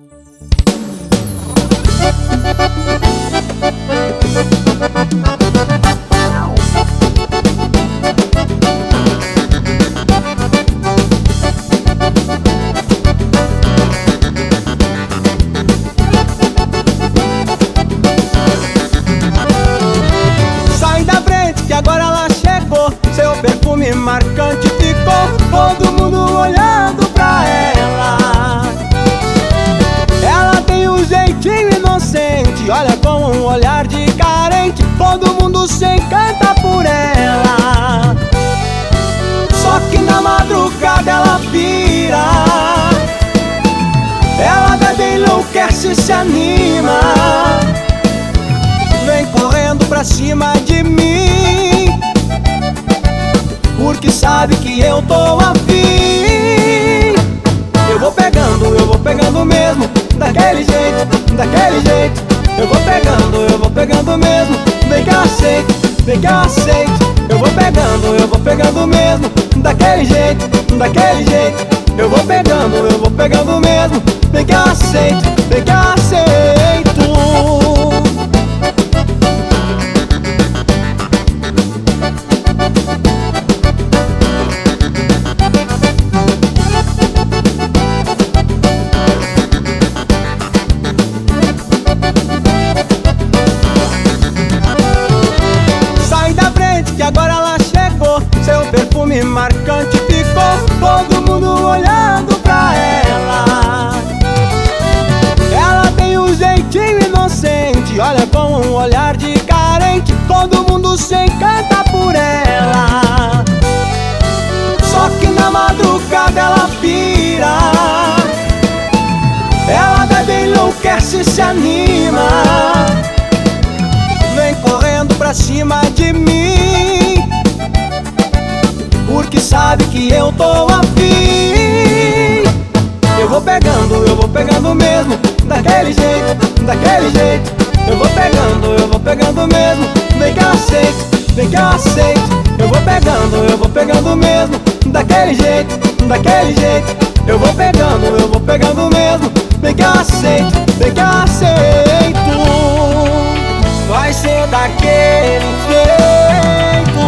Sai da frente que agora ela chegou, seu perfume marcante ficou, todo mundo olhando pra ela. Ela tem um jeitinho inocente, olha com um olhar de carente, todo mundo se encanta por ela. Só que na madrugada ela pira, ela bebe, enlouquece, se anima, vem correndo pra cima de mim, porque sabe que eu tô afim. Eu vou pegando mesmo, daquele jeito, daquele jeito. Eu vou pegando mesmo, vem que eu aceito, vem que eu aceito. Eu vou pegando mesmo, daquele jeito, daquele jeito. Eu vou pegando mesmo, vem que eu aceito, vem que eu aceito. Que agora ela chegou, seu perfume marcante ficou, todo mundo olhando pra ela. Ela tem um jeitinho inocente, olha com um olhar de carente, todo mundo se encanta por ela. Só que na madrugada ela pira, ela bebe, enlouquece, se anima, vem correndo pra cima de mim, porque sabe que eu tô afim. Eu vou pegando mesmo, daquele jeito, daquele jeito. Eu vou pegando mesmo, vem que eu aceito, vem que eu aceito. Eu vou pegando mesmo, daquele jeito, daquele jeito. Eu vou pegando mesmo, vem que eu aceito, vem que eu aceito. Vai ser daquele jeito.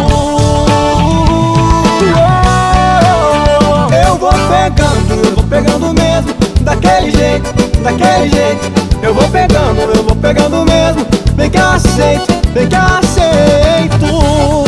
Eu vou pegando mesmo, daquele jeito, daquele jeito. Eu vou pegando mesmo, vem que eu aceito, vem que eu aceito.